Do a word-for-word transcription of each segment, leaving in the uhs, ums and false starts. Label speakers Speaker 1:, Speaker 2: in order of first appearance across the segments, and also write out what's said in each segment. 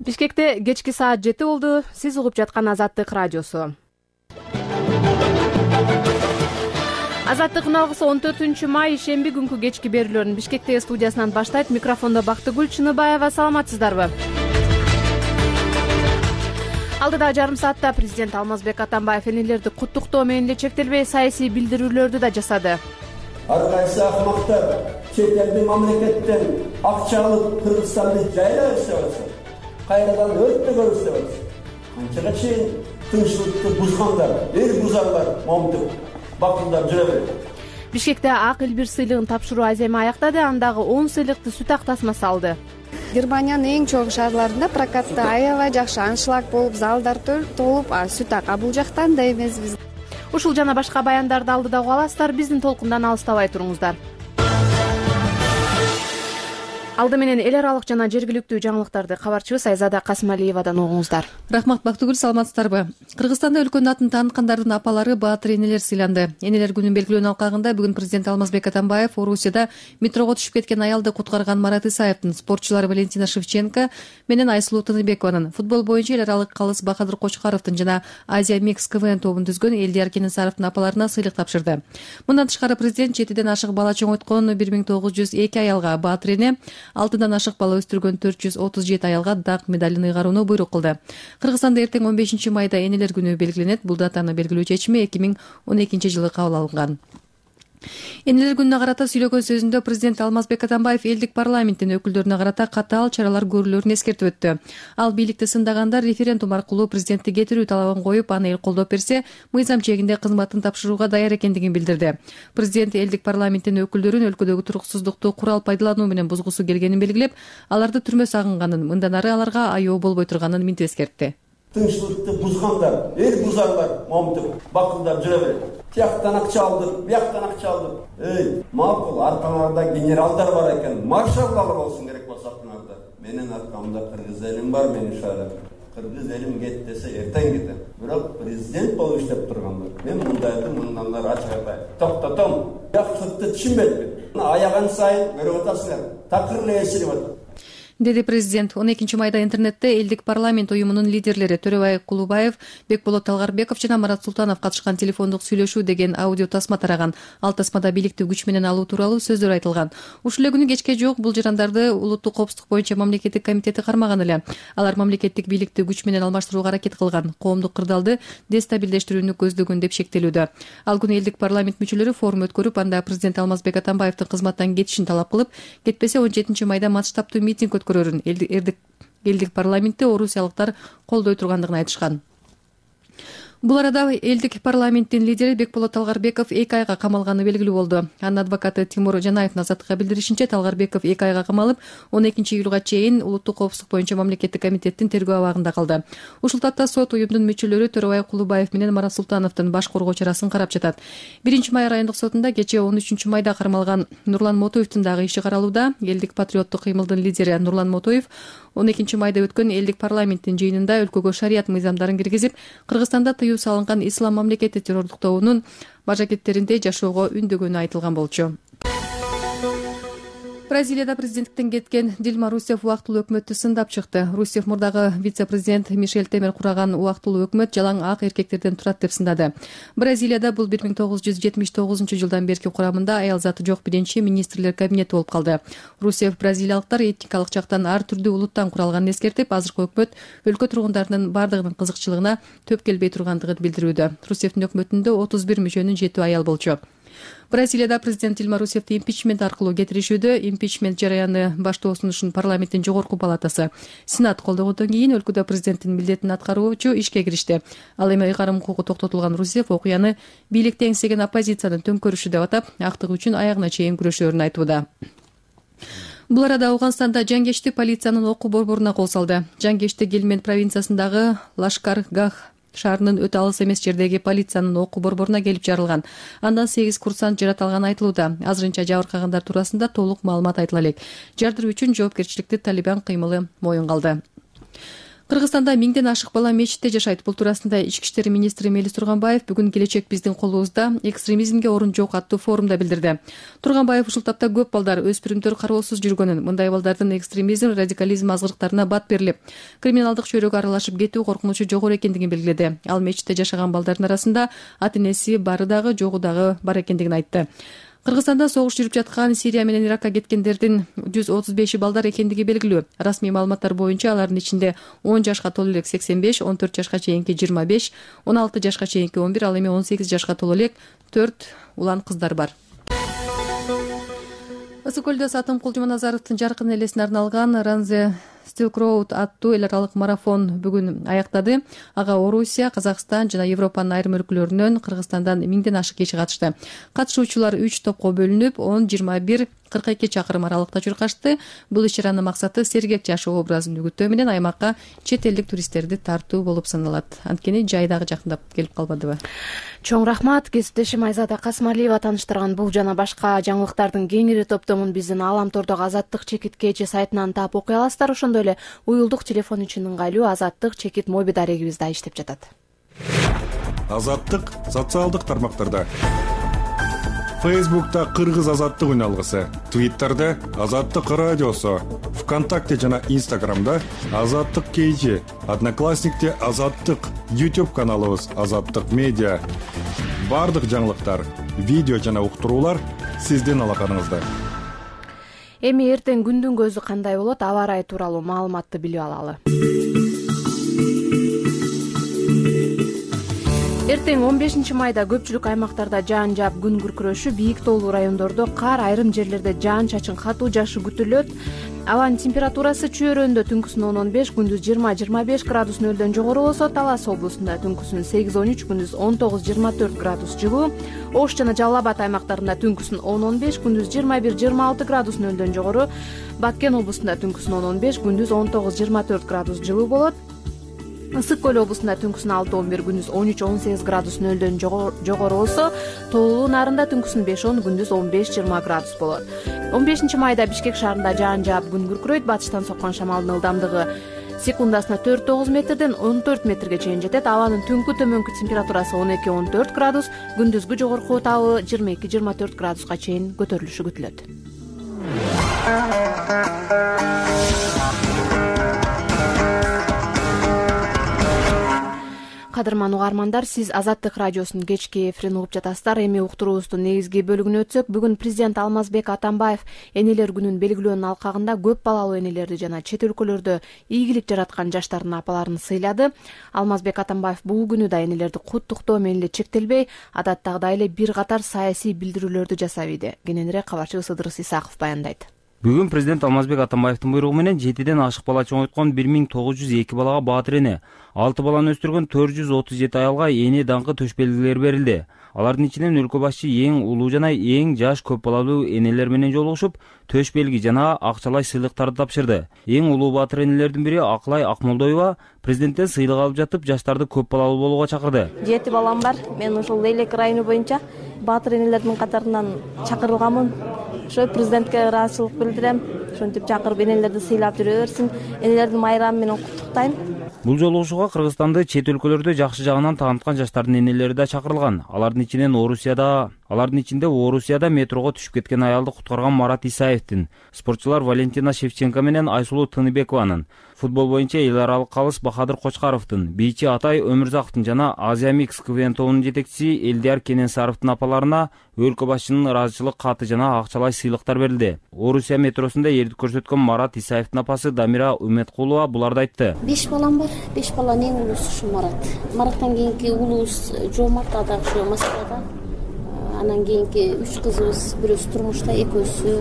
Speaker 1: Бишкекте кечки саат жети болду. Сиз угуп жаткан Азаттык радиосу. Азаттыктын алгысы он төртүнчү май ишемби күнкү кечки берүүлөрүн Бишкектеги студиясынан баштайт. Микрофондо Бактыгүл Чыныбаева. Саламатсыздарбы? Алдыда жарым саатта президент Алмазбек Атамбаев энелерди куттуктоо менен эле чектелбей саясий билдирүүлөрдү да жасады.
Speaker 2: Ар кайсы акмактар чет элдин мамлекеттен акча алып Кыргызстанды жайлап иштеп кайрадан өрттө көрсөтөбүз. Канчага чейин тынччылыкты бузгандар, эл бузарлар момдуп бакылдап жүрө берет.
Speaker 1: Бишкекте ак эл бир сыйлыгын тапшыруу аземи аяктады. Андагы он сыйлыкты сүт ак тасмасы алды.
Speaker 3: Германиянын эң чоң шаарларында прокатта аябай жакшы аншлаг болуп, залдар толуп, сүт ак. А бул жактан да эмеспиз.
Speaker 1: Ушул жана башка баяндарды алдыда уга аласыздар. Биздин толкундан алыстабай туруңуздар. Алды менен эл аралык жана жергиликтүү жаңылыктарды кабарчыбыз Айзада Касымалиевадан угуңуздар.
Speaker 4: Рахмат, Бактыгүл, саламатсыздарбы? Кыргызстанда өлкөнүн атын тааныткандардын апалары баатыр энелер сыйланды. Энелер күнүн белгилөөнүн алкагында бүгүн президент Алмазбек Атамбаев Орусияда метрого түшүп кеткен аялды куткарган Марат Исаевдин, спортчулары Валентина Шевченко менен Айсулуу Тыныбекованын, футбол боюнча эл аралык калыс Бахадыр Кочкаровдун жана Азия Микс КВН тобун түзгөн Элдияр Кенесаровдун апаларына сыйлык тапшырды. Мындан тышкары президент жетиден ашык бала чоңойткон бир миң тогуз жүз эки аялга баатыр эне, алтыдан ашык бала өстүргөн төрт жүз отуз жети аялга дак медалын ыйгарууну буйрук кылды. Кыргызстанда эртең он бешинчи майда энелер күнү белгиленет. Бул датаны белгилөө чечими эки миң он экинчи жылы кабыл алынган. Энелер күнүнө карата сүйлөгөн сөзүндө президент Алмазбек Атамбаев элдик парламенттин өкүлдөрүнө карата катаал чаралар көрүлөрүн эскертип өттү. Ал бийликти сындагандар референдум аркылуу президентти кетирүү талабын коюп, аны эл колдоп берсе, мыйзам чегинде кызматын тапшырууга даяр экендигин билдирди. Президент элдик парламенттин өкүлдөрүн өлкөдөгү туруксуздукту курал пайдалануу менен бузгусу келгенин белгилеп, аларды түрмө сагынганын, мындан ары аларга айоо болбой турганын минтип эскертти.
Speaker 2: Тынччылыкты бузгандар, эл бузарлар момдуп бакылдап жүрө берет. Тияктан акча алдым, бияктан акча алдым. Эй, макул, аркаңарда генералдар бар экен, маршалдар болсун керек болсо артыңарда. Менин аркамда кыргыз элим бар, менин шаарым. Кыргыз элим кет десе эртең кетем. Бирок президент болуп иштеп тургандар. Мен мындайды мындан ары ачык айтайын. Токтотом. Жакшылыкты түшүнбөйт. Аяган сайын көрүп атасыңар. Такыр эле эсилип атат.
Speaker 4: Деди президент. он экинчи майда интернетте элдик парламент уюмунун лидерлери Төрөбай Кулубаев, Бекболот Талгарбеков жана Марат Султанов катышкан телефондук сүйлөшүү деген аудио тасма тараган. Ал тасмада бийликти күч менен алуу тууралуу сөздөр айтылган. Ушул эле күнү кечке жок бул жарандарды улуттук коопсуздук боюнча мамлекеттик комитети кармаган эле. Алар мамлекеттик бийликти күч менен алмаштырууга аракет кылган, коомдук кырдаалды дестабилдештирүүнү көздөгөн деп шектелүүдө. Ал күнү элдик парламент мүчөлөрү форум өткөрүп, анда президент Алмазбек Атамбаевдин кызматтан кетишин талап кылып, кетпесе он жетинчи майда масштабтуу митинг көрөрүн элдик парламентте орусиялыктар колдой тургандыгын айтышкан. Бул арада элдик парламенттин лидери Бекболот Талгарбеков эки айга камалганы белгилүү болду. Анын адвокаты Тимур Жанаевдин Азаттыкка билдиришинче, Талгарбеков эки айга камалып, он экинчи июлга чейин улуттук коопсуздук боюнча мамлекеттик комитеттин тергөө абагында калды. Ушул тапта сот уюмдун мүчөлөрү Төрөбай Кулубаев менен Марат Султановдун баш коргоо чарасын карап жатат. биринчи май райондук сотунда кечээ он үчүнчү майда кармалган Нурлан Мотоевдин дагы иши каралууда. Элдик патриоттук кыймылдын лидери Нурлан Мотоев он экинчи майда өткөн элдик парламенттин жыйынында өлкөгө шарият мыйзамдарын киргизип, Кыргызстанда тыюу салынган ислам мамлекети террордук тобунун бажакеттеринде жашоого үндөгөнү айтылган болчу. Бразилияда президенттиктен кеткен Дилма Русеф убактылуу өкмөттү сындап чыкты. Русеф мурдагы вице-президент Мишель Темер кураган убактылуу өкмөт жалаң ак эркектерден турат деп сындады. Бразилияда бул бир миң тогуз жүз жетимиш тогузунчу жылдан берки курамында аял заты жок биринчи министрлер кабинети болуп калды. Русеф бразилиялыктар этникалык жактан ар түрдүү улуттан куралганын эскертип, азыркы өкмөт өлкө тургундарынын бардыгынын кызыкчылыгына төп келбей тургандыгын билдирүүдө. Русефтин өкмөтүндө отуз бир мүчөнүн жетөө аял болчу. Бразилияда президент Дилма Русефти импичмент аркылуу кетиришүүдө. Импичмент жараяны баштоосун ушун парламенттин жогорку палатасы Сенат колдогондон кийин өлкөдө президенттин милдетин аткаруучу ишке киришти. Ал эми ыйгарым укугу токтотулган Русеф окуяны бийликти эңсеген оппозициянын төңкөрүшү деп атап, актыгы үчүн аягына чейин күрөшөөрүн айтууда. Бул арада Ауганстанда жангечти полициянын оку борборуна кол салды. Жангечти Гельманд провинциясындагы Лашкар-Гах шаарынын өтө алыс эмес жердеги полициянын оку борборуна келип жарылган. Андан сегиз курсант жаратылганы айтылууда. Азырынча жабыркагандар туурасында толук маалымат айтыла элек. Жардыруу үчүн жоопкерчиликти Талибан кыймылы моюнга алды. Кыргызстанда миңден ашык бала мечитте жашайт. Бул туурасында Ички иштер министри Мелис Турганбаев бүгүн келечек биздин колубузда экстремизмге орун жок аттуу форумда билдирди. Турганбаев ушул тапта көп балдар, өспүрүмдөр кароосуз жүргөнүн, мындай балдардын экстремизм, радикализм азгырыктарына бат берилип, криминалдык чөйрөгө аралашып кетүү коркунучу жогору экендигин белгиледи. Ал мечитте жашаган балдардын арасында ата-энеси бары дагы, жогу дагы бар экендигин айтты. Кыргызстанда согуш жүрүп жаткан Сирия менен Иракка кеткендердин жүз отуз беши балдар экендиги белгилүү. Расмий маалыматтар боюнча алардын ичинде он жашка толо элек сексен беш, он төрт жашка чейинки жыйырма беш, он алты жашка чейинки он бир, ал эми он сегиз жашка толо элек төрт улан кыздар бар. Ысык көлдө Сатымкул Жуманазаровдун жаркын элесине арналган Ранзе Silk Road аттуу эл аралык марафон бүгүн аяктады. Ага Орусия, Казакстан жана Европанын айрым өлкөлөрүнөн, Кыргызстандан миңден ашык киши катышты. Катышуучулар үч топко бөлүнүп, он, жыйырма бир, кырк эки чакырым аралыкта чуркашты. Бул иш-чаранын максаты сергек жашоо образын үгүттөө менен аймакка чет элдик туристтерди тартуу болуп саналат. Анткени жай дагы жакындап келип калбадыбы?
Speaker 1: Чоң рахмат. Кесиптешим Айзада Касмалиева тааныштырган бул жана башка жаңылыктардын кеңири топтомун биздин Ааламтордогу Азаттык чекит кечи сайтынан таап окуй аласыздар. Ошондой эле уюлдук телефон үчүн ыңгайлуу Азаттык чекит моби дарегибиз да иштеп жатат.
Speaker 5: Азаттык социалдык тармактарда. Фейсбукта Кыргыз Азаттык үналгысы, Твиттерде Азаттык радиосу, ВКонтакте жана Инстаграмда Азаттык кейжи, Одноклассникте Азаттык, YouTube каналыбыз Азаттык медиа. Бардык жаңылыктар, видео жана уктуруулар сиздин алаканыңызда.
Speaker 1: Эми эртең күндүн көзү кандай болот? Аба ырайы тууралуу маалыматты билип алалы. Эртең он бешинчи майда көпчүлүк аймактарда жаан жаап күн күркүрөшү, бийик тоолуу райондордо кар, айрым жерлерде жаан-чачын катуу жаашы күтүлөт. Абанын температурасы чөйрөндө түнкүсүн он он беш, күндүз жыйырма жыйырма беш градус нөлдөн жогору болсо, Талас облусунда түнкүсүн сегиз он үч, күндүз он тогуз жыйырма төрт градус жылуу. Ош жана Жалал Абад аймактарында түнкүсүн он он беш, күндүз жыйырма бир жыйырма алты градус нөлдөн жогору. Баткен облусунда түнкүсүн он он беш, күндүз он тогуз жыйырма төрт градус жылуу болот. Ысык көл облусунда түнкүсүн алты он бир, күндүз он үч он сегиз градус нөлдөн жогору болсо, Тоолуу Нарында түнкүсүн беш он, күндүз он беш жыйырма градус болот. он бешинчи майда Бишкек шаарында жаан жаап күн күркүрөйт. Батыштан соккон шамалдын ылдамдыгы секундасына төрт тогуз метрден он төрт метрге чейин жетет. Абанын түнкү төмөнкү температурасы он эки он төрт градус, күндүзгү жогорку табы жыйырма эки жыйырма төрт градуска чейин көтөрүлүшү күтүлөт. Кадырман угармандар, сиз Азаттык радиосунун кечки эфирин угуп жатасыздар. Эми уктуруубуздун негизги бөлүгүнө өтсөк, бүгүн президент Алмазбек Атамбаев энелер күнүн белгилөөнүн алкагында көп балалуу энелерди жана чет өлкөлөрдө ийгилик жараткан жаштардын апаларын сыйлады. Алмазбек Атамбаев бул күнү да энелерди куттуктоо менен эле чектелбей, адаттагыдай эле бир катар саясий билдирүүлөрдү жасап иди. Кененирээк кабарчыбыз Ыдырыс Исаков баяндайт.
Speaker 6: Бүгүн президент Алмазбек Атамбаевдин буйругу менен жетиден ашык бала чоңойткон бир миң тогуз жүз эки балага баатыр эне, алты баланы өстүргөн төрт жүз отуз жети аялга эне даңкы төш белгилери берилди. Алардын ичинен өлкө башчы эң улуу жана эң жаш көп балалуу энелер менен жолугушуп, төш белги жана акчалай сыйлыктарды тапшырды. Эң улуу баатыр энелердин бири Акылай Акмолдоева президенттен сыйлык алып жатып, жаштарды көп балалуу болууга чакырды.
Speaker 7: Жети балам бар. Мен ушул Лейлек району боюнча баатыр энелердин катарынан чакырылганмын. Ошо президентке ыраазычылык билдирем. Ошентип чакырып энелерди сыйлап жүрө берсин. Энелердин майрамы менен куттуктайм.
Speaker 6: Бул жолугушууга Кыргызстанды чет өлкөлөрдө жакшы жагынан тааныткан жаштардын энелери да чакырылган. Алардын ичинен Орусияда, алардын ичинде Орусияда метрого түшүп кеткен аялды куткарган Марат Исаевдин, спортчулар Валентина Шевченко менен Айсулуу Тыныбекованын, футбол боюнча эл аралык калыс Бахадыр Кочкаровдун, бийчи Атай Өмүрзаковдун жана Азия Микс КВН тобунун жетекчиси Элдияр Кененсаровдун апаларына өлкө башчынын ыраазычылык каты жана акчалай сыйлыктар берилди. Орусия метросунда эрдик көрсөткөн Марат Исаевдин апасы Дамира Үмөткулова буларды айтты.
Speaker 8: беш балам бар. беш баланын эң улуусу ушу Марат. Мараттан кийинки улуубуз Жомарт, ада ушу Москвада. Анан кийинки үч кызыбыз, бирөөсү турмушта, экөөсү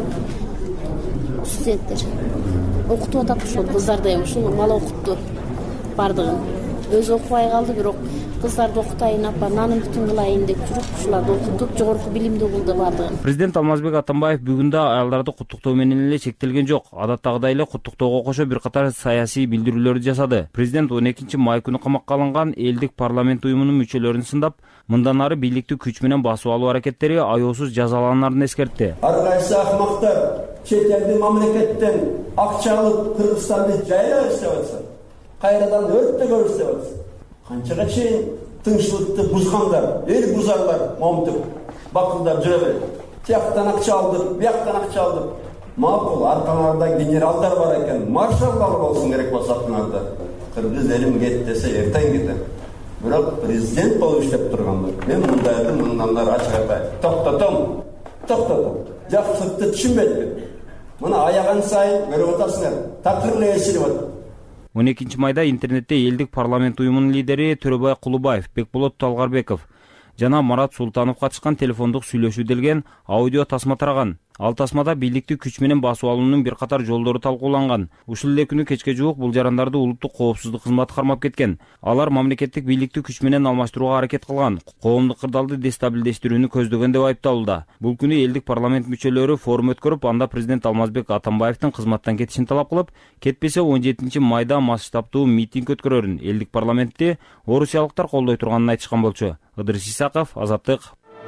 Speaker 8: студенттер. Окутуп атат ушул кыздарды, эми ушул мала окутту бардыгын. Өзү окубай калды, бирок кыздарды окутайын, апа нанын бүтүн кылайын деп жүрүп, ушуларды окутуп, жогорку билимди кылды бардыгын.
Speaker 6: Президент Алмазбек Атамбаев бүгүн да аялдарды куттуктоо менен эле чектелген жок. Адаттагыдай эле куттуктоого кошо бир катар саясий билдирүүлөрдү жасады. Президент он экинчи май күнү камакка алынган элдик парламент уюмунун мүчөлөрүн сындап, мындан ары бийликти күч менен басып алуу аракеттери аяосуз жазаланарын эскертти.
Speaker 2: Ар кайсы акмактар чет элдин мамлекеттен акча алып Кыргызстанды жайлап иштеп атса, кайрадан өрттө көрүрүз деп атат. Канчага чейин тынччылыкты бузгандар, эл бузарлар момтуп, бакылдап жүрө берет. Тияктан акча алдып, бияктан акча алдып. Макул, аркаңарда генералдар бар экен, маршалдар болсун керек болсо артыңарда. Кыргыз элим кет десе эртең кетер. Бирок президент болуп иштеп тургандар. Мен мындайды мындан ачык айтайын. Токтотом, токтотом. Жакшылыкты түшүнбөйт. Мына аяган сайын көрүп атасыңар. Такыр эле эсилип атат.
Speaker 6: он экинчи майда интернетте элдик парламент уюмунун лидери Төрөбай Кулубаев, Бекболот Талгарбеков жана Марат Султанов катышкан телефондук сүйлөшүү делген аудио тасма тараган. Ал тасмада бийликти күч менен басып алуунун бир катар жолдору талкууланган. Ушул эле күнү кечке жуук бул жарандарды улуттук коопсуздук кызматы кармап кеткен. Алар мамлекеттик бийликти күч менен алмаштырууга аракет кылган, коомдук кырдаалды дестабилдештирүүнү көздөгөн деп айыпталууда. Бул күнү элдик парламент мүчөлөрү форум өткөрүп, анда президент Алмазбек Атамбаевдин кызматтан кетишин талап кылып, кетпесе он жетинчи майда масштабтуу митинг өткөрөрүн элдик парламентти орусиялыктар колдой турганын айтышкан болчу. Ыдырыс Исаков, Азаттык.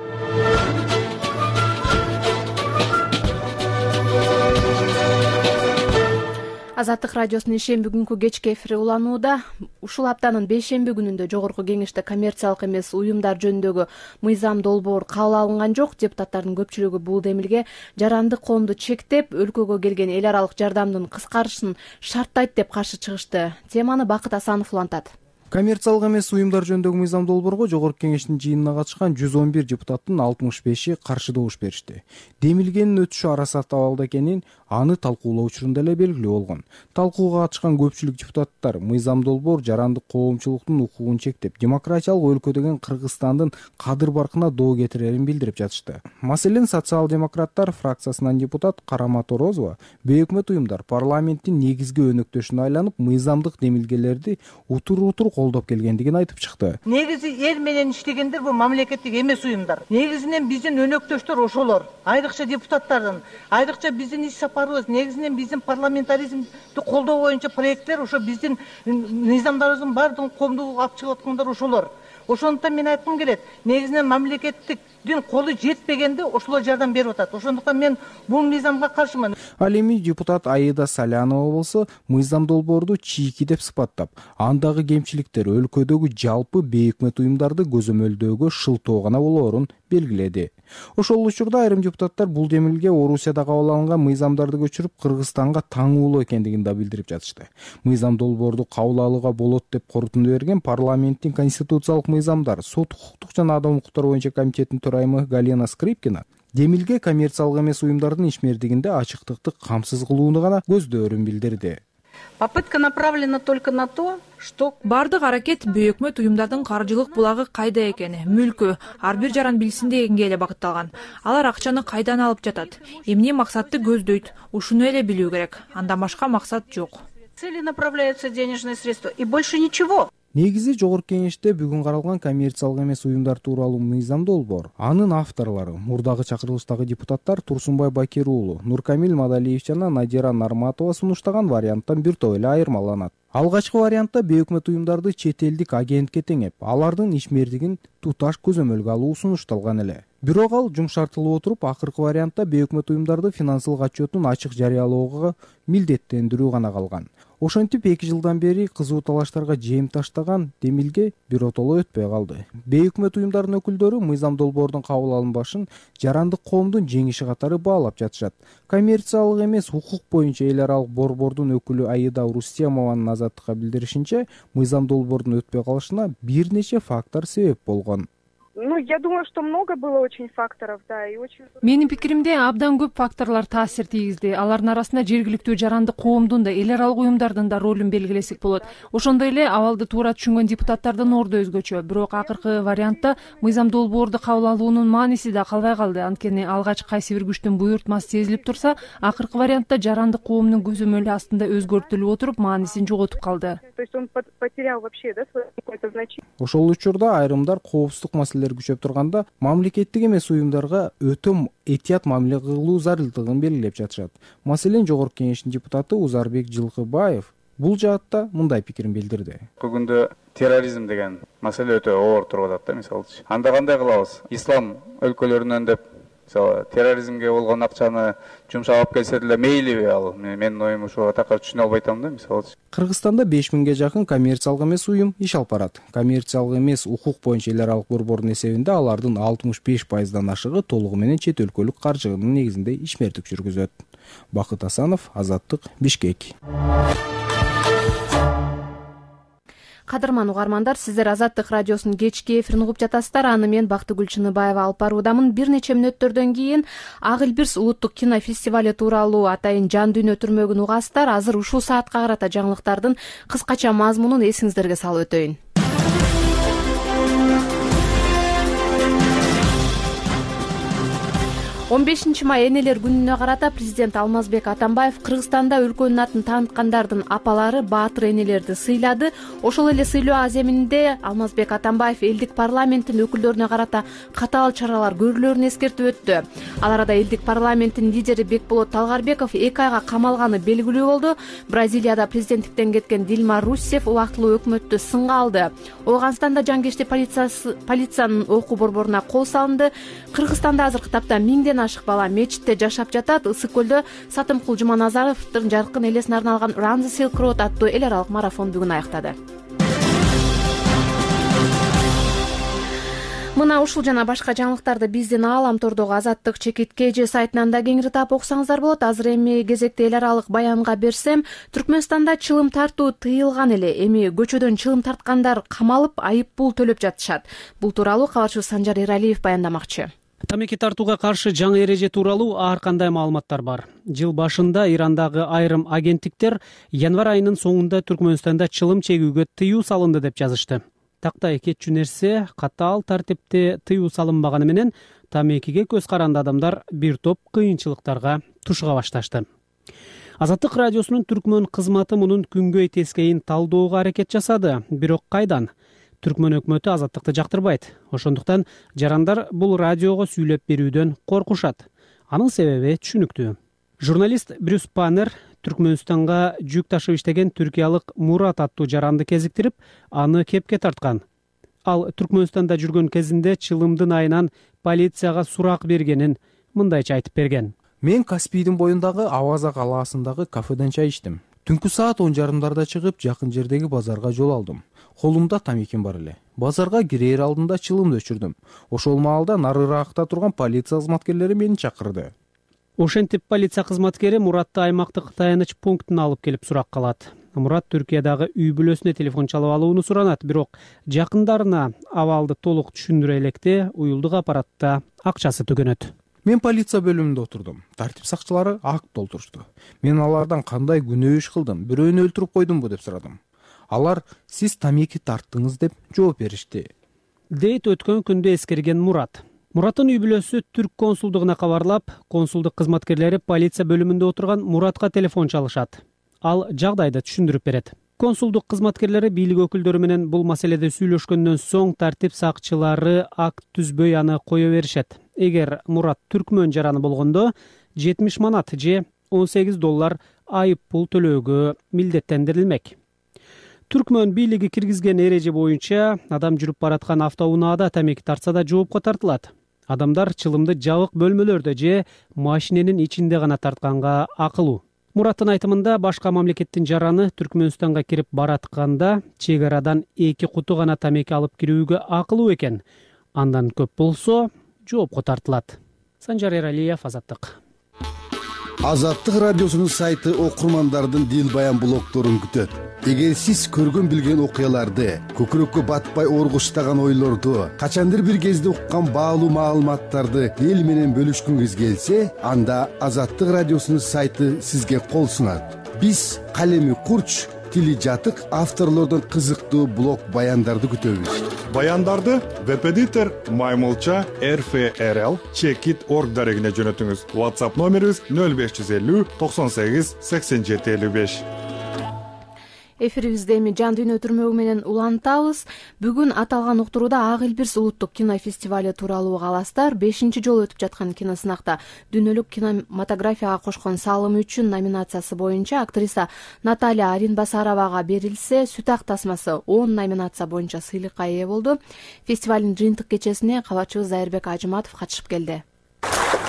Speaker 1: Азаттык радиосунун ишемби күнкү кечки эфири уланууда. Ушул аптанын бейшемби күнүндө Жогорку Кеңеште коммерциялык эмес уюмдар жөнүндөгү мыйзам долбоор кабыл алынган жок. Депутаттардын көпчүлүгү бул демилге жарандык коомду чектеп, өлкөгө келген эл аралык жардамдын кыскарышын шарттайт деп каршы чыгышты. Теманы Бакыт Асанов улантат.
Speaker 9: Коммерциялык эмес уюмдар жөнүндөгү мыйзам долбоорго Жогорку Кеңештин жыйынына катышкан жүз он бир депутаттын алтымыш беши каршы добуш беришти. Демилгенин өтүшү арасат абалда экенин аны талкуулоо учурунда эле белгилүү болгон. Талкууга катышкан көпчүлүк депутаттар мыйзам долбоор жарандык коомчулуктун укугун чектеп, демократиялык өлкө деген Кыргызстандын кадыр баркына доо кетирерин билдирип жатышты. Маселен, социал-демократтар фракциясынан депутат Карамат Орозова бейөкмөт уюмдар парламенттин негизги өнөктөшүнө айланып, мыйзамдык демилгелерди утур-утур колдоп келгендигин айтып чыкты.
Speaker 10: Негизи эл менен иштегендер бул мамлекеттик эмес уюмдар. Негизинен биздин өнөктөштөр ошолор. Айрыкча депутаттардын, айрыкча биздин иш сапарыбыз, негизинен биздин парламентаризмди колдоо боюнча проекттер ошо биздин мыйзамдарыбыздын баардыгын коомдук алып чыгып аткандар ошолор. Ошондуктан мен айткым келет, негизинен мамлекеттиктин колу жетпегенде ошолор жардам берип атат. Ошондуктан мен бул мыйзамга каршымын.
Speaker 9: Ал эми депутат Аида Салянова болсо мыйзам долбоорду чийки деп сыпаттап, андагы кемчиликтер өлкөдөгү жалпы бейөкмөт уюмдарды көзөмөлдөөгө шылтоо гана болоорун белгиледи. Ошол учурда айрым депутаттар бул демилге Орусияда кабыл алынган мыйзамдарды көчүрүп Кыргызстанга таңуулоо экендигин да билдирип жатышты. Мыйзам долбоорду кабыл алууга болот деп корутунду берген парламенттин конституциялык мыйзамдар, сот укуктук жана адам укуктары боюнча комитетинин төрайымы Галина Скрипкина демилге коммерциялык эмес уюмдардын ишмердигинде ачыктыкты камсыз кылууну гана көздөөрүн билдирди.
Speaker 11: Попытка направлена только на то, что
Speaker 12: бардык аракет бейөкмөт уюмдардын каржылык булагы кайда экени, мүлкү ар бир жаран билсин дегенге эле багытталган. Алар акчаны кайдан алып жатат, эмне максатты көздөйт, ушуну эле билүү керек. Андан башка максат жок.
Speaker 11: Цели направляются денежные средства и больше ничего.
Speaker 9: Негизи Жогорку Кеңеште бүгүн каралган коммерциялык эмес уюмдар тууралуу мыйзам долбоор. Анын авторлору мурдагы чакырылыштагы депутаттар Турсунбай Бакир уулу, Нуркамил Мадалиев жана Надира Нарматова сунуштаган варианттан бир топ эле айырмаланат. Алгачкы вариантта бейөкмөт уюмдарды чет элдик агентке теңеп, алардын ишмердигин туташ көзөмөлгө алуу сунушталган эле. Бирок ал жумшартылып отуруп, акыркы вариантта бейөкмөт уюмдарды финансылык отчетун ачык жарыялоого милдеттендирүү гана калган. Ошентип эки жылдан бери кызуу талаштарга жем таштаган демилге биротоло өтпөй калды. Бейөкмөт уюмдардын өкүлдөрү мыйзам долбоордун кабыл алынбашын жарандык коомдун жеңиши катары баалап жатышат. Коммерциялык эмес укук боюнча эл аралык борбордун өкүлү Аида Рустемованын Азаттыкка билдиришинче, мыйзам долбоордун өтпөй калышына бир нече фактор себеп болгон.
Speaker 13: Ну, я думаю, что много было очень факторов, да, и очень...
Speaker 12: Менин пикиримде абдан көп факторлор таасир тийгизди. Алардын арасында жергиликтүү жарандык коомдун да, эл аралык уюмдардын да ролун белгилесек болот. Ошондой эле абалды туура түшүнгөн депутаттардын орду өзгөчө. Бирок акыркы вариантта мыйзам долбоорду кабыл алуунун мааниси да калбай калды. Анткени алгач кайсы бир күчтүн буйртмасы сезилип турса, акыркы вариантта жарандык коомдун көзөмөлү астында өзгөртүлүп отуруп, маанисин жоготуп калды.
Speaker 13: То есть он потерял вообще, да, свое какое-то значение.
Speaker 9: Ошол учурда айрымдар коопсуздук маселелери күчөп турганда мамлекеттик эмес уюмдарга өтө этият мамиле кылуу зарылдыгын белгилеп жатышат. Маселен, Жогорку Кеңештин депутаты Узарбек Жылкыбаев бул жаатта мындай пикирин билдирди.
Speaker 14: Бүгүндө терроризм деген маселе өтө оор туруп атат да, мисалычы. Анда кандай кылабыз? Ислам өлкөлөрүнөн деп мисалы терроризмге болгон акчаны жумшап алып келсе деле мейливи ал. Менин оюм ушуга такыр түшүнө албай атам да, мисалы.
Speaker 9: Кыргызстанда беш миңге жакын коммерциялык эмес уюм иш алып барат. Коммерциялык эмес укук боюнча эл аралык борбордун эсебинде алардын алтымыш беш пайыздан ашыгы толугу менен чет өлкөлүк каржыгынын негизинде ишмердик жүргүзөт. Бакыт Асанов, Азаттык, Бишкек.
Speaker 1: Кадырман угармандар, сиздер Азаттык радиосунун кечки эфирин угуп жатасыздар. Аны мен Бактыгүл Чыныбаева алып баруудамын. Бир нече мүнөттөрдөн кийин Ак Илбирс улуттук кинофестивали тууралуу атайын жан дүйнө түрмөгүн угасыздар. Азыр ушул саатка карата жаңылыктардын кыскача мазмунун эсиңиздерге салып өтөйүн. он бешинчи май энелер күнүнө карата президент Алмазбек Атамбаев Кыргызстанда өлкөнүн атын тааныткандардын апалары, баатыр энелерди сыйлады. Ошол эле сыйлоо аземинде Алмазбек Атамбаев элдик парламенттин өкүлдөрүнө карата катаал чаралар көрүлөрүн эскертип өттү. Ал арада элдик парламенттин лидери Бекболот Талгарбеков эки айга камалганы белгилүү болду. Бразилияда президенттиктен кеткен Дилма Руссеф убактылуу өкмөттү сынга алды. Ооганстанда жангечти полициянын окуу борборуна кол салынды. Кыргызстанда азыркы тапта миңден ашык бала мечитте жашап жатат. Ысык көлдө Сатымкул Жуманазаровдун жаркын элесине арналган Run the Silk Road аттуу эл аралык марафон бүгүн аяктады. Мына ушул жана башка жаңылыктарды биздин Ааламтордогу Азаттык чекитке же сайтынан да кеңири таап окусаңыздар болот. Азыр эми кезекте эл аралык баянга берсем, Түркмөнстанда чылым тартуу тыйылган эле. Эми көчөдөн чылым тарткандар камалып, айып пул төлөп жатышат. Бул тууралуу кабарчыбыз Санжар Эралиев баяндамакчы.
Speaker 15: Тамеки тартууга каршы жаңы эреже тууралуу ар кандай маалыматтар бар. Жыл башында Ирандагы айрым агенттиктер январь айынын соңунда Түркмөнстанда чылым чегүүгө тыюу салынды деп жазышты. Тактай кетчү нерсе, катаал тартипте тыюу салынбаганы менен тамекиге көз каранды адамдар бир топ кыйынчылыктарга тушуга башташты. Азаттык радиосунун Түркмөн кызматы мунун күнгөй тескейин талдоого аракет жасады. Бирок кайдан? Түркмөн өкмөтү Азаттыкты жактырбайт. Ошондуктан жарандар бул радиого сүйлөп берүүдөн коркушат. Анын себеби түшүнүктүү. Журналист Брюс Паннер Түркмөнстанга жүк ташып иштеген түркиялык Мурат аттуу жаранды кезиктирип, аны кепке тарткан. Ал Түркмөнстанда жүргөн кезинде чылымдын айынан полицияга сурак бергенин мындайча айтып берген.
Speaker 9: Мен Каспийдин боюндагы Аваза калаасындагы кафеден чай иштим. Түнкү саат он жарымдарда чыгып, жакын жердеги базарга жол алдым. Колумда тамеким бар эле. Базарга кирээр алдында чылымды өчүрдүм. Ошол маалда нарыраакта турган полиция кызматкерлери мени чакырды.
Speaker 15: Ошентип полиция кызматкери Муратты аймактык таяныч пунктуна алып келип сурак калат. Мурат Түркиядагы үй бүлөсүнө телефон чалып алууну суранат, бирок жакындарына абалды толук түшүндүрө электе уюлдук аппаратта акчасы түгөнөт.
Speaker 9: Мен полиция бөлүмүндө отурдум. Тартип сакчылары акт толтурушту. Мен алардан кандай күнөө иш кылдым, бирөөнү өлтүрүп койдумбу деп сурадым. Алар сиз тамеки тарттыңыз деп жооп беришти.
Speaker 15: Дейт өткөн күндө эскерген Мурат. Мураттын үй бүлөсү түрк консулдугуна кабарлап, консулдук кызматкерлери полиция бөлүмүндө отурган Муратка телефон чалышат. Ал жагдайды түшүндүрүп берет. Консулдук кызматкерлери бийлик өкүлдөрү менен бул маселеде сүйлөшкөндөн соң тартип сакчылары акт түзбөй аны кое беришет. Эгер Мурат түркмөн жараны болгондо жетимиш манат же он сегиз доллар айып пул төлөөгө милдеттендирилмек. Түркмөн бийлиги киргизген эреже боюнча адам жүрүп бараткан автоунаада тамеки тартса да жоопко тартылат. Адамдар чылымды жабык бөлмөлөрдө же машиненин ичинде гана тартканга акылуу. Мураттын айтымында башка мамлекеттин жараны Түркмөнстанга кирип баратканда чек арадан эки куту гана тамеки алып кирүүгө акылуу экен. Андан көп болсо жоопко тартылат. Санжар Эралиев, Азаттык.
Speaker 16: Азаттык радиосунун сайты окурмандардын дил баян блогторун күтөт. Эгер сиз көргөн билген окуяларды, көкүрөккө батпай оргуштаган ойлорду, качандыр бир кезде уккан баалуу маалыматтарды эл менен бөлүшкүңүз келсе, анда Азаттык радиосунун сайты сизге кол сунат. Биз калеми курч, тили жатык авторлордон кызыктуу блог баяндарды күтөбүз.
Speaker 5: Баяндарды веб-эдитор Маймылча эр эф эр эл чекит точка орг дарегине жөнөтүңүз. WhatsApp номерибиз нөл беш жүз элүү токсон сегиз сексен жети элүү беш.
Speaker 1: Эфирибизде эми жан дүйнө түрмөгү менен улантабыз. Бүгүн аталган уктурууда Ак Илбирс улуттук кинофестивали тууралуу угаласыздар. бешинчи жолу өтүп жаткан киносынакта дүйнөлүк кинематографияга кошкон салымы үчүн номинациясы боюнча актриса Наталья Аринбасаровага берилсе, Сүт ак тасмасы он номинация боюнча сыйлыкка ээ болду. Фестивалдын жыйынтык кечесине кабарчыбыз Зайырбек Ажыматов катышып келди.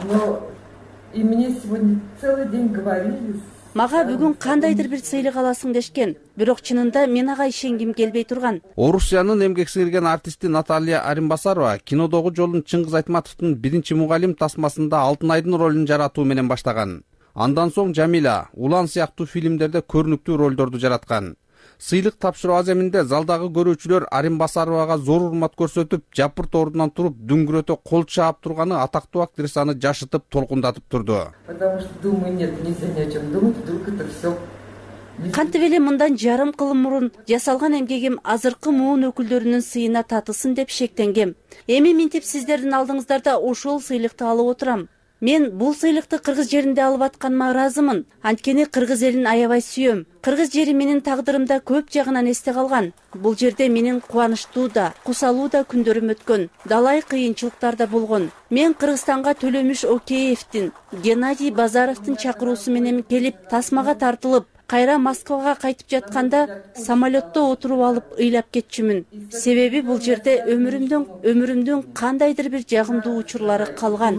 Speaker 17: но и мне сегодня целый день говорили.
Speaker 18: Мага бүгүн кандайдыр бир сыйлык аласың дешкен, бирок чынында мен ага ишенгим келбей турган.
Speaker 19: Орусиянын эмгек сиңирген артисти Наталья Аримбасарова кинодогу жолун Чыңгыз Айтматовдун биринчи мугалим тасмасында Алтын айдын ролун жаратуу менен баштаган. Андан соң Жамила, Улан сыяктуу фильмдерде көрүнүктүү ролдорду жараткан. Сыйлык тапшыруу аземинде залдагы көрүүчүлөр Аримбасаровага зор урмат көрсөтүп, жапырт ордунан туруп дүңгүрөтө кол чаап турганы атактуу актрисаны жашытып, толкундатып турду.
Speaker 17: Потому что думаю, нет, нельзя ни о чем думать, вдруг это все.
Speaker 18: Кантип эле мындан жарым кыл мурун жасалган эмгегим азыркы муун өкүлдөрүнүн сыйына татылсын деп шектенгем. Эми минтип сиздердин алдыңыздарда ошол сыйлыкты алып отурам. Мен бул сыйлыкты кыргыз жеринде алып атканыма ыраазымын. Анткени кыргыз элин аябай сүйөм. Кыргыз жери менин тагдырымда көп жагынан эсте калган. Бул жерде менин кубанычтуу да, кусалуу да күндөрүм өткөн. Далай кыйынчылыктар да болгон. Мен Кыргызстанга Төлөмүш Океевдин, Геннадий Базаровдун чакыруусу менен келип, тасмага тартылып, кайра Москвага кайтып жатканда самолетто отуруп алып ыйлап кетчүмүн. Себеби бул жерде өмүрүмдүн өмүрүмдүн кандайдыр бир жагымдуу учурлары калган.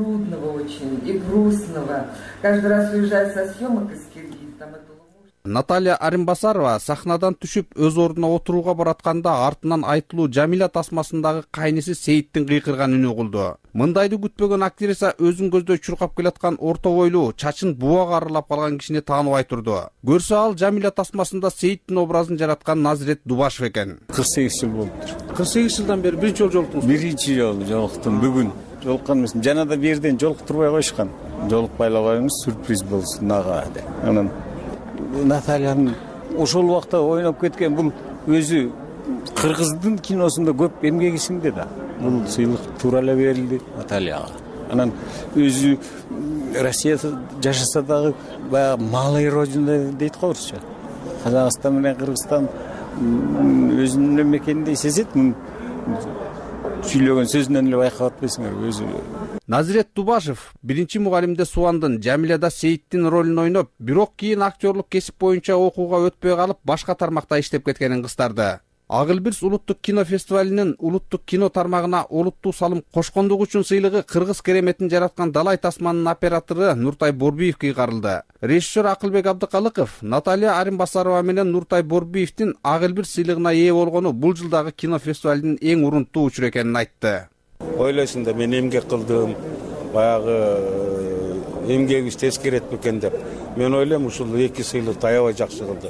Speaker 17: И грустного. Каждый раз уезжая со съемок из Киргизии, там это...
Speaker 19: Наталья Аримбасарова сахнадан түшүп өз ордуна отурууга баратканда артынан айтылуу Жамила тасмасындагы кайниси Сейиттин кыйкырган үнү угулду. Мындайды күтпөгөн актриса өзүн көздөй чуркап келаткан орто бойлуу, чачын буага аралап калган кишини тааныбай турду. Көрсө ал Жамила тасмасында Сейиттин образын жараткан Назирет Дубашев экен.
Speaker 20: кырк сегиз жыл болуптур.
Speaker 19: кырк сегиз жылдан бери биринчи жолу жолуктуңуз?
Speaker 20: Биринчи жолу жолуктум бүгүн. Жолуккан эмесмин. Жана да бир жерден жолуктурбай коюшкан. Жолукпай эле коюңуз, сюрприз болсун ага деп. Анан Натальянын ошол убакта ойноп кеткен бул өзү кыргыздын киносунда көп эмгеги сиңди да. Бул сыйлык туура эле берилди Натальяга. Анан өзү Россияда жашаса дагы баягы малый родина дейт го орусча. Казакстан менен Кыргызстан өзүнүн мекениндей сезет. Сүйлөгөн сөзүнөн эле байкап атпайсыңарбы өзү.
Speaker 19: Назирет Дубашев биринчи мугалимде Суандын, Жамилада Сейиттин ролун ойноп, бирок кийин актерлук кесип боюнча окууга өтпөй калып, башка тармакта иштеп кеткенин кыстарды. Ак Элбирс улуттук кино фестивалинин улуттук кино тармагына олуттуу салым кошкондугу үчүн сыйлыгы кыргыз кереметин жараткан Далай тасманын оператору Нуртай Борбиевге кыйгарылды. Режиссер Акылбек Абдыкалыков Наталья Аримбасарова менен Нуртай Борбиевдин Ак Элбирс сыйлыгына ээ болгону бул жылдагы кино фестивалинин эң урунттуу учуру экенин айтты.
Speaker 21: Ойлойсуң да мен эмгек кылдым, баягы эмгегибиз тескерет бекен деп. Мен ойлойм ушул эки сыйлыкты аябай жакшы кылды.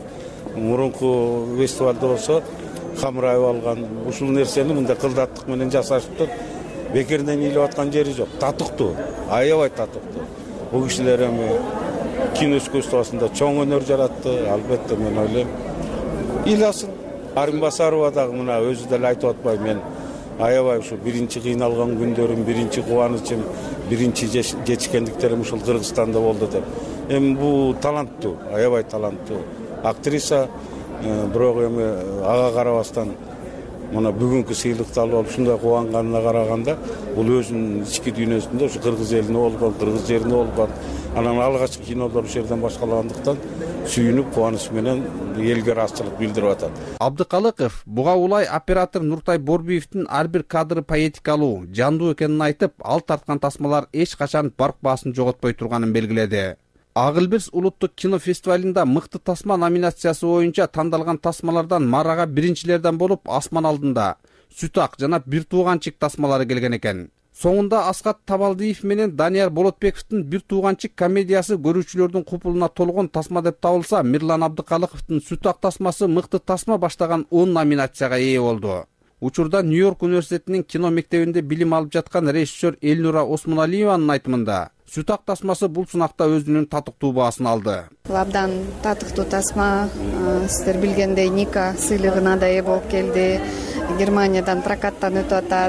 Speaker 21: Мурунку фестивалда болсо Хамраев алган ушул нерсени мындай кылдаттык менен жасашыптыр. Бекерден ыйлап аткан жери жок. Татыктуу, аябай татыктуу. Бул кишилер эми кино искусствосунда чоң өнөр жаратты. Албетте мен ойлойм ыйласын. Аримбасарова дагы мына өзү деле айтып атпайбы, мен аябай ушу биринчи кыйналган күндөрүм, биринчи кубанычым, биринчи жетишкендиктерим ушул Кыргызстанда болду деп. Эми бул таланттуу, аябай таланттуу актриса, бирок эми ага карабастан мына бүгүнкү сыйлыкты алып алып ушундай кубанганына караганда, бул өзүнүн ички дүйнөсүндө ушу кыргыз элине болгон, кыргыз жерине болгон, анан алгачкы кинолор ушул жерден башкалагандыктан сүйүнүп, кубаныч менен элге ыраазычылык билдирип атат.
Speaker 19: Абдыкалыков буга улай оператор Нуртай Борбиевдин ар бир кадры поэтикалуу, жандуу экенин айтып, ал тарткан тасмалар эч качан барк баасын жоготпой турганын белгиледи. Ак Элбирс улуттук кино фестивалинда мыкты тасма номинациясы боюнча тандалган тасмалардан марага биринчилерден болуп Асман алдында, Сүт ак жана Бир тууганчик тасмалары келген экен. Соңунда Аскат Табалдиев менен Данияр Болотбековдун Бир тууганчик комедиясы көрүүчүлөрдүн купулуна толгон тасма деп табылса, Мирлан Абдыкалыковдун Сүт ак тасмасы мыкты тасма баштаган он номинацияга ээ болду. Учурда Нью-Йорк университетинин кино мектебинде билим алып жаткан режиссер Элнура Осмоналиеванын айтымында, Сүт ак тасмасы бул сынакта өзүнүн татыктуу баасын алды.
Speaker 3: Абдан татыктуу тасма, сиздер билгендей Ника сыйлыгына да ээ болуп келди. Германиядан прокаттан өтүп атат.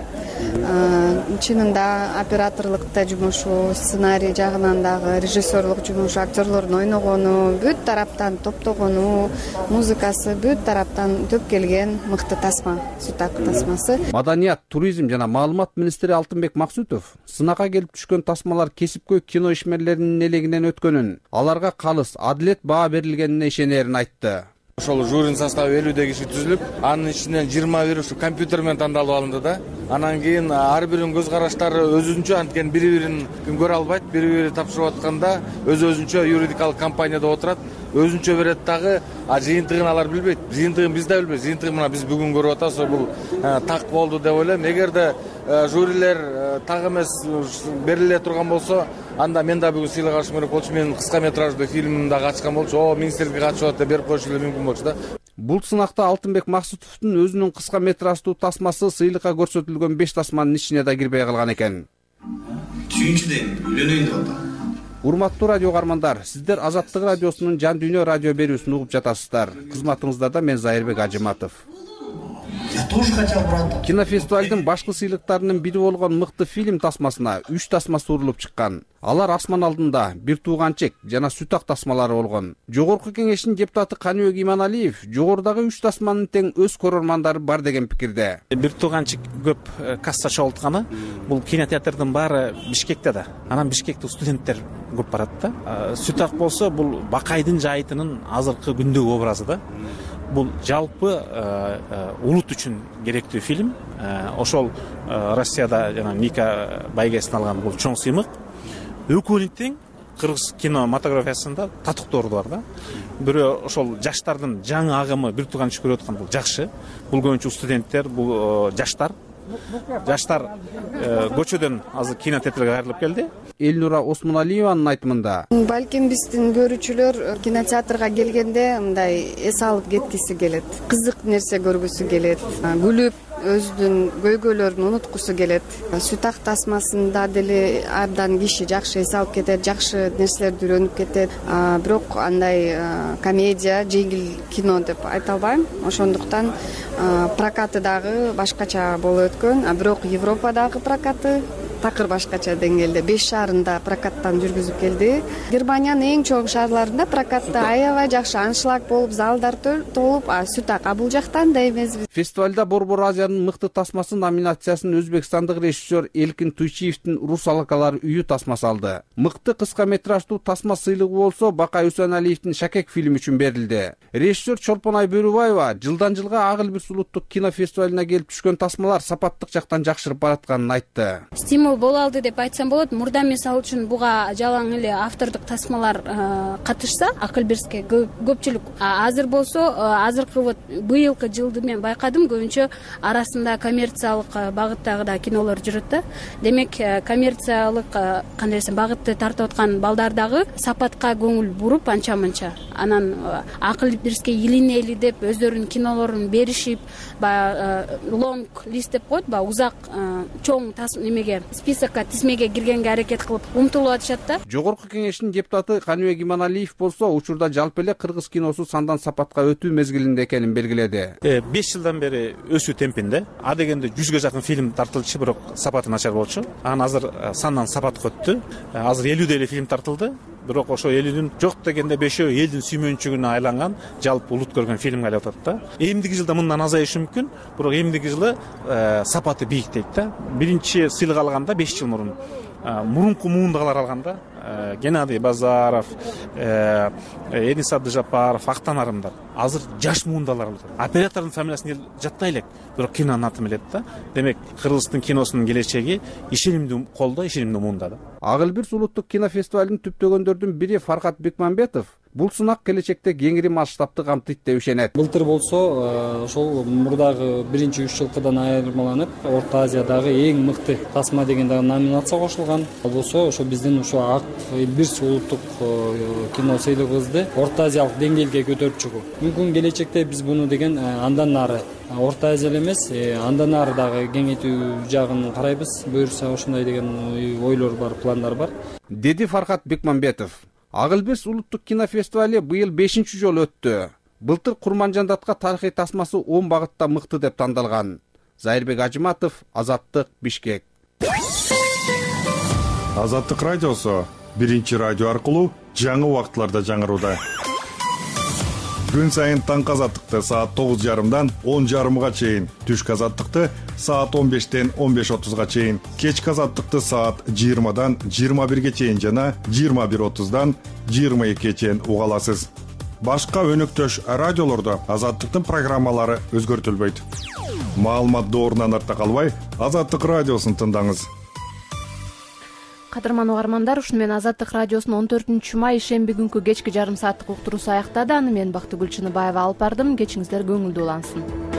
Speaker 3: Чынында операторлукта жумушу, сценарий жагынан дагы, режиссерлук жумушу, актерлордун ойногону, бүт тараптан топтогону, музыкасы бүт тараптан төп келген мыкты тасма, Сүт ак тасмасы.
Speaker 19: Маданият, туризм жана маалымат министри Алтынбек Максутов сынакка келип түшкөн тасмалар кесипкөй кино ишмерлеринин элегинен өткөнүн, аларга калыс, адилет баа берилгенине ишенерин айтты.
Speaker 4: ошол жюринин составы элүүдөй киши түзүлүп, анын ичинен жыйырма бири ушу компьютер менен тандалып алынды да. Анан кийин ар биринин көз караштары өзүнчө, анткени бири бирин ким көрө албайт, бири бири тапшырып атканда өз өзүнчө юридикалык компанияда отурат, өзүнчө берет дагы, а жыйынтыгын алар билбейт. Жыйынтыгын биз да билбейбиз. Жыйынтыгын мына биз бүгүн көрүп атабыз, бул так болду деп ойлойм. Эгерде жюрилер так эмес бериле турган болсо, анда мен да бүгүн сыйлык алышым керек болчу. Мен кыска метраждуу фильмди да качкан болчу. О, министрликке качып атат деп берип коюшу эле мүмкүн болчу да.
Speaker 19: Бул сынакта Алтынбек Максутовдун өзүнүн кыска метраждуу тасмасы сыйлыкка көрсөтүлгөн беш тасманын ичине да кирбей калган экен.
Speaker 22: Түшүнчүдөн үйлөнөйүн деп атам.
Speaker 19: Урматтуу радио угармандар, сиздер Азаттык радиосунун Жан Дүйнө радио берүүсүн угуп жатасыздар. Кызматыңыздарда мен Зайырбек Ажыматов.
Speaker 22: Я тоже хотел брата.
Speaker 19: Кинофестивалдын башкы сыйлыктарынын бири болгон мыкты фильм тасмасына үч тасма сурулуп чыккан. Алар Асман алдында, Бир тууганчек жана Сүтак тасмалары болгон. Жогорку кеңештин депутаты Каныбек Иманалиев жогорудагы үч тасманын тең өз көрөрмандары бар деген пикирде.
Speaker 23: Бир тууганчек көп касса чогултканы, бул кинотеатрдын баары Бишкекте да. Анан Бишкекте студенттер көп барат да. Сүтак болсо бул Бакайдын жайытынын азыркы күндөгү образы да. Бул жалпы улут үчүн керектүү фильм. Ошол Россияда жана Ника байгесин алган бул чоң сыймык. Экөөнүн тең кыргыз кинематографиясында татыктоорду бар да. Бирөө ошол жаштардын жаңы агымы бир тууганчы көрүп аткан бул жакшы. Бул көбүнчө студенттер, бул жаштар. Жаштар көчөдөн азыр кинотеатрга кайрылып келди.
Speaker 19: Элнура Осмоналиеванын айтымында,
Speaker 3: балким биздин көрүүчүлөр кинотеатрга келгенде мындай эс алып кеткиси келет, кызык нерсе көргүсү келет, күлүп өзүнүн көйгөйлөрүн унуткусу келет. Сүтак тасмасында деле абдан киши жакшы эс алып кетет, жакшы нерселерди үйрөнүп кетет. Бирок андай комедия, жеңил кино деп айта албайм. Ошондуктан прокаты дагы башкача болуп өткөн, а бирок Европадагы прокаты такыр башкача деңгээлде. беш шаарында прокаттан жүргүзүп келди. Германиянын эң чоң шаарларында прокатта аябай жакшы аншлаг болуп, залдар толуп, а Сүтак а бул жактан да эмес.
Speaker 19: Фестивалда Борбор Азиянын мыкты тасмасы номинациясын өзбекстандык режиссер Элкин Туйчиевдин Рус алакалар үйү тасмасы алды. Мыкты кыска метраждуу тасма сыйлыгы болсо Бакай Үсөналиевдин Шакек фильми үчүн берилди. Режиссер Чолпонай Бөрүбаева жылдан жылга Ак Элбирс улуттук кинофестивалына келип түшкөн тасмалар сапаттык жактан жакшырып баратканын айтты.
Speaker 24: Боло алды деп айтсам болот. Мурда мисалы үчүн буга жалаң эле автордук тасмалар катышса, Ак Элбирске көпчүлүк. Азыр болсо, азыркы вот быйылкы жылды мен байкадым, көбүнчө арасында коммерциялык багыттагы да кинолор жүрөт да. Демек, коммерциялык кандай десем, багытты тартып аткан балдардагы сапатка көңүл буруп анча-мынча. Анан Ак Элбирске илинели деп өздөрүнүн кинолорун беришип, баягы лонг лист деп коет, баягы узак чоң тасма немеге списокко тизмеге киргенге аракет кылып умтулуп атышат да.
Speaker 19: Жогорку кеңештин депутаты Каныбек Иманалиев болсо учурда жалпы эле кыргыз киносу сандан сапатка өтүү мезгилинде экенин белгиледи.
Speaker 23: беш жылдан бери өсүү темпинде. А дегенде жүзгө жакын фильм тартылчу, бирок сапаты начар болчу. Анан азыр сандан сапатка өттү. Азыр элүүдөй эле фильм тартылды. Бирок ошо элүүнүн жок дегенде бешөө элдин сүймөнчүгүнө айланган жалпы улут көргөн фильмге айлап атат да. Эмдиги жылда мындан азайышы мүмкүн, бирок эмдиги жылы сапаты бийиктейт да. Биринчи сыйлык алганда беш жыл мурун мурунку муундагылар алганда Геннадий Базаров, Энис Абдыжапаров, Актан Арымдар. Азыр жаш муундалар алат. Оператордун фамилиясын жаттай элек, бирок кинонун атын билет да. Демек, Кыргыздын киносунун келечеги ишенимдүү колдо, ишенимдүү муунда да.
Speaker 19: Ак Элбирс улуттук кинофестивалын түптөгөндөрдүн бири Фаркат Бекмамбетов бул сынак келечекте кеңири масштабты камтыйт деп ишенет.
Speaker 25: Былтыр болсо, ошол мурдагы биринчи үч жылкыдан айырмаланып, Орто Азиядагы эң мыкты тасма деген номинация кошулган. Ал болсо, ошо биздин ошо Ак Элбирс улуттук кино сыйлыгыбызды Орто Азиялык деңгээлге көтөрүп чыгуу. Мүмкүн келечекте биз буну деген андан нары Орто Азия эмес, андан нары дагы кеңейтүү жагын карайбыз. Буюрса ошондой деген ойлор бар, пландар бар.
Speaker 19: Деди Фаркат Бекмамбетов. Ак Элбирс улуттук кинофестивали быйыл бешинчи жолу өттү. Былтыр Курманжандатка тарыхый тасмасы он багытта мыкты деп тандалган. Зайырбек Ажыматов, Азаттык, Бишкек.
Speaker 5: Азаттык радиосу биринчи радио аркылуу жаңы убакытларда жаңырууда. Күн сайын таңкы азаттыкты саат тогуз жарымдан он жарымга чейин, түшкү азаттыкты саат он бештен он беш отузга чейин, кечки азаттыкты саат жыйырмадан жыйырма бирге чейин жана жыйырма бир отуздан жыйырма экиге чейин уга аласыз. башка өнөктөш радиолордо Азаттыктын программалары өзгөртүлбөйт. Маалымат доорунан артта калбай, Азаттык радиосун тыңдаңыз.
Speaker 1: Кадырман угармандар, ушуну менен Азаттык радиосунун он төртүнчү май шемби күнкү кечки жарым сааттык уктуруусу аяктады. Аны мен Бактыгүл Чыныбаева алып бардым. Кечиңиздер көңүлдүү улансын.